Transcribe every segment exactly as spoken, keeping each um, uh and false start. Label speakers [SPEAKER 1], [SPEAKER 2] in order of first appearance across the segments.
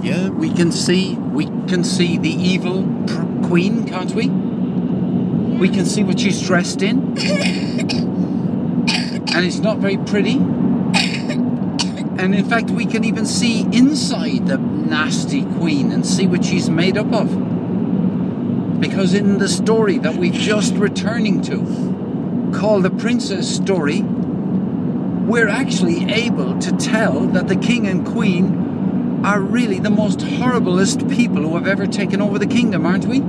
[SPEAKER 1] Yeah, we can see, we can see the evil pr- queen, can't we? We can see what she's dressed in. And it's not very pretty. And in fact, we can even see inside the nasty queen and see what she's made up of. Because in the story that we're just returning to, called The Princess Story, we're actually able to tell that the king and queen are really the most horriblest people who have ever taken over the kingdom, aren't we?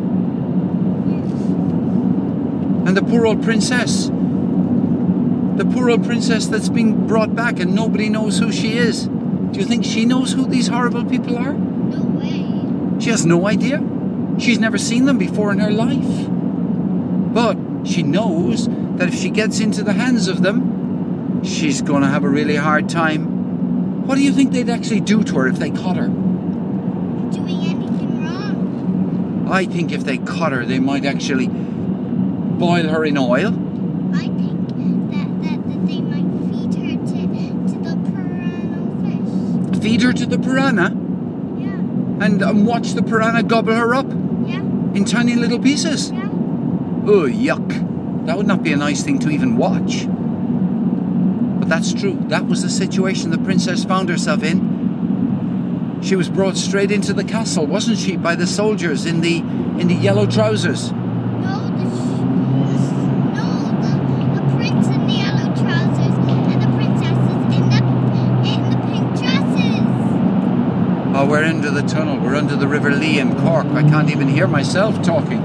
[SPEAKER 1] And the poor old princess, the poor old princess that's been brought back and nobody knows who she is. Do you think she knows who these horrible people are?
[SPEAKER 2] No way.
[SPEAKER 1] She has no idea. She's never seen them before in her life. But she knows that if she gets into the hands of them, she's going to have a really hard time. What do you think they'd actually do to her if they caught her?
[SPEAKER 2] Doing anything wrong.
[SPEAKER 1] I think if they caught her, they might actually boil her in oil.
[SPEAKER 2] I think that, that, that they might feed her to, to the piranha fish.
[SPEAKER 1] Feed her to the piranha
[SPEAKER 2] Yeah.
[SPEAKER 1] and um, watch the piranha gobble her up
[SPEAKER 2] Yeah.
[SPEAKER 1] in tiny little pieces.
[SPEAKER 2] Yeah.
[SPEAKER 1] Oh, yuck. That would not be a nice thing to even watch. But that's true. That was the situation the princess found herself in. She was brought straight into the castle, wasn't she, by the soldiers in the in the yellow trousers.
[SPEAKER 2] No, the, sh- no, the, the prince in the yellow trousers and the princesses in the in the pink dresses.
[SPEAKER 1] Oh, we're under the tunnel. We're under the River Lee in Cork. I can't even hear myself talking.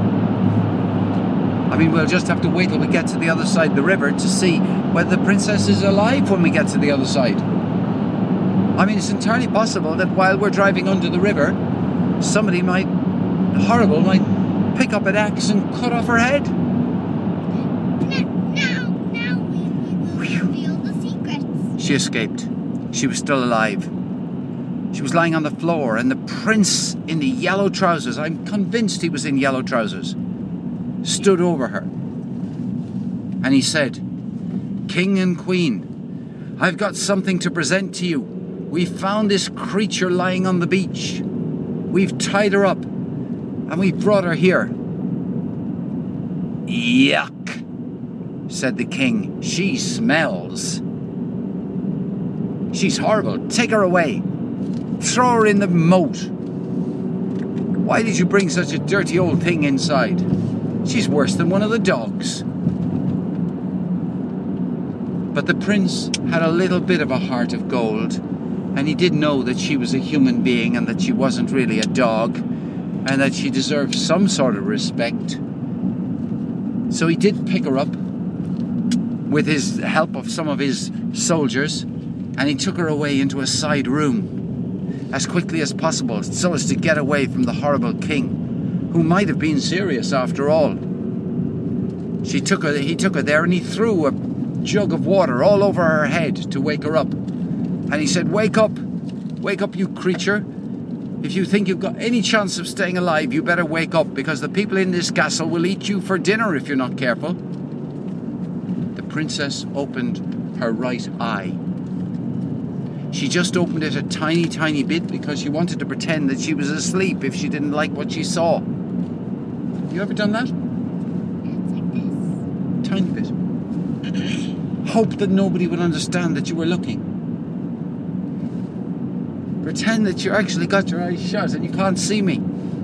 [SPEAKER 1] I mean, we'll just have to wait till we get to the other side of the river to see whether the princess is alive when we get to the other side. I mean, it's entirely possible that while we're driving under the river, somebody might, horrible, might pick up an axe and cut off her head.
[SPEAKER 2] Now, now, now we, we will reveal the secrets.
[SPEAKER 1] She escaped. She was still alive. She was lying on the floor, and the prince in the yellow trousers, I'm convinced he was in yellow trousers, stood over her. And he said, "King and Queen, I've got something to present to you. We found this creature lying on the beach. We've tied her up, and we've brought her here." "Yuck," said the king. "She smells. She's horrible. Take her away. Throw her in the moat. Why did you bring such a dirty old thing inside? She's worse than one of the dogs." But the prince had a little bit of a heart of gold, and he did know that she was a human being and that she wasn't really a dog, and that she deserved some sort of respect. So he did pick her up with his help of some of his soldiers, and he took her away into a side room as quickly as possible, so as to get away from the horrible king, who might have been serious after all. She took her, he took her there, and he threw a jug of water all over her head to wake her up. And he said, "Wake up, wake up, you creature. If you think you've got any chance of staying alive, you better wake up, because the people in this castle will eat you for dinner if you're not careful." The princess opened her right eye. She just opened it a tiny, tiny bit because she wanted to pretend that she was asleep if she didn't like what she saw. You ever done that?
[SPEAKER 2] It's like this.
[SPEAKER 1] Tiny bit. Hope that nobody would understand that you were looking. Pretend that you actually got your eyes shut and you can't see me.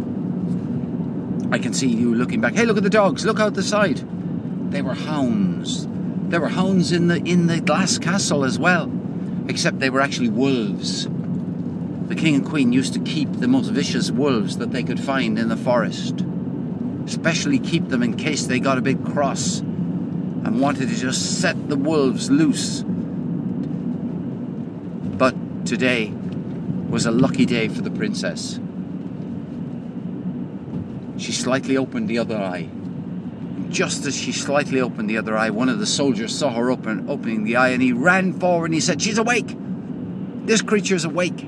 [SPEAKER 1] I can see you looking back. Hey, look at the dogs. Look out the side. They were hounds. There were hounds in the in the glass castle as well. Except they were actually wolves. The king and queen used to keep the most vicious wolves that they could find in the forest. Especially keep them in case they got a bit cross and wanted to just set the wolves loose. But today was a lucky day for the princess. She slightly opened the other eye. Just as she slightly opened the other eye, one of the soldiers saw her open, opening the eye, and he ran forward and he said, "She's awake! This creature's awake!"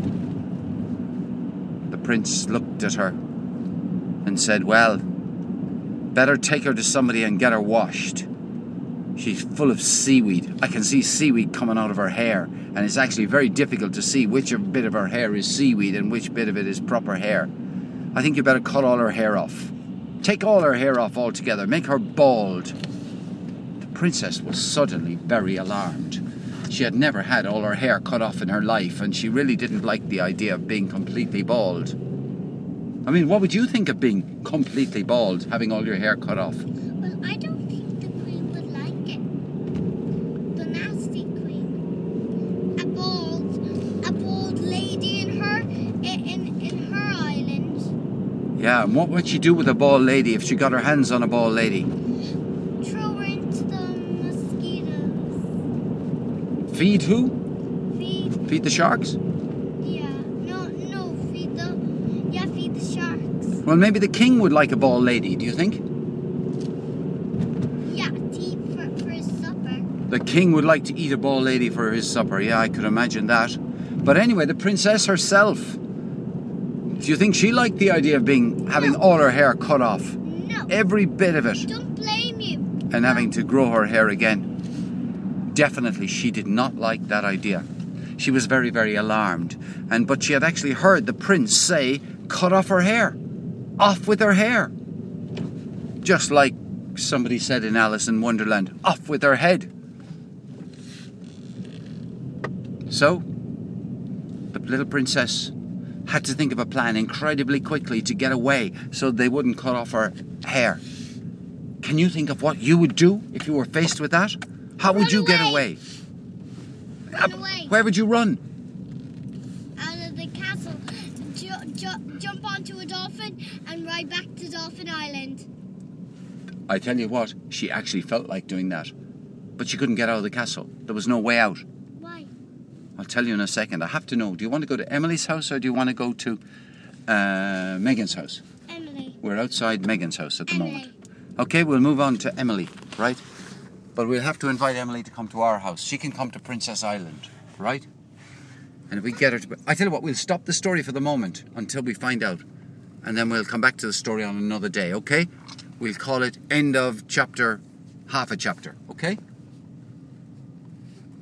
[SPEAKER 1] The prince looked at her and said, "Well, better take her to somebody and get her washed. She's full of seaweed. I can see seaweed coming out of her hair, and it's actually very difficult to see which bit of her hair is seaweed and which bit of it is proper hair. I think you better cut all her hair off. Take all her hair off altogether. Make her bald. The princess was suddenly very alarmed. She had never had all her hair cut off in her life, and she really didn't like the idea of being completely bald. I mean, what would you think of being completely bald, having all your hair cut off?
[SPEAKER 2] Well, I don't think the queen would like it. The nasty queen. A bald, a bald lady in her, in, in her island.
[SPEAKER 1] Yeah, and what would she do with a bald lady if she got her hands on a bald lady?
[SPEAKER 2] Throw her into the mosquitoes.
[SPEAKER 1] Feed who?
[SPEAKER 2] Feed,
[SPEAKER 1] Feed the sharks?
[SPEAKER 2] yeah, no, no, feed the, yeah, feed the sharks.
[SPEAKER 1] Well, maybe the king would like a bald lady, do you think?
[SPEAKER 2] Yeah, to eat for, for his supper.
[SPEAKER 1] The king would like to eat a bald lady for his supper. Yeah, I could imagine that. But anyway, the princess herself, do you think she liked the idea of being having
[SPEAKER 2] No.
[SPEAKER 1] all her hair cut off?
[SPEAKER 2] No,
[SPEAKER 1] Every bit of it.
[SPEAKER 2] don't blame you.
[SPEAKER 1] And having to grow her hair again. Definitely she did not like that idea. She was very, very alarmed. And but she had actually heard the prince say, cut off her hair. Off with her hair. Just like somebody said in Alice in Wonderland, off with her head. So, the little princess had to think of a plan incredibly quickly to get away so they wouldn't cut off her hair. Can you think of what you would do if you were faced with that? How would
[SPEAKER 2] Run
[SPEAKER 1] you get
[SPEAKER 2] away.
[SPEAKER 1] away?
[SPEAKER 2] Run
[SPEAKER 1] Uh,
[SPEAKER 2] away.
[SPEAKER 1] Where would you run?
[SPEAKER 2] Out of the castle, ju- ju- jump onto a dolphin and ride back to Dolphin Island.
[SPEAKER 1] I tell you what, she actually felt like doing that. But she couldn't get out of the castle. There was no way out.
[SPEAKER 2] Why?
[SPEAKER 1] I'll tell you in a second. I have to know. Do you want to go to Emily's house or do you want to go to uh, Megan's house?
[SPEAKER 2] Emily.
[SPEAKER 1] We're outside Megan's house at the
[SPEAKER 2] Emily.
[SPEAKER 1] moment. Okay, we'll move on to Emily, right? But we'll have to invite Emily to come to our house. She can come to Princess Island, right? And if we get her to... I tell you what, we'll stop the story for the moment until we find out. And then we'll come back to the story on another day, okay? We'll call it end of chapter, half a chapter, okay?